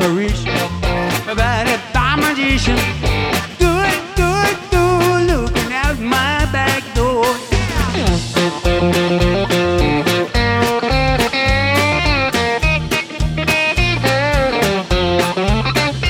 apparition, about a fine magician. Good, good, good, looking out my back door.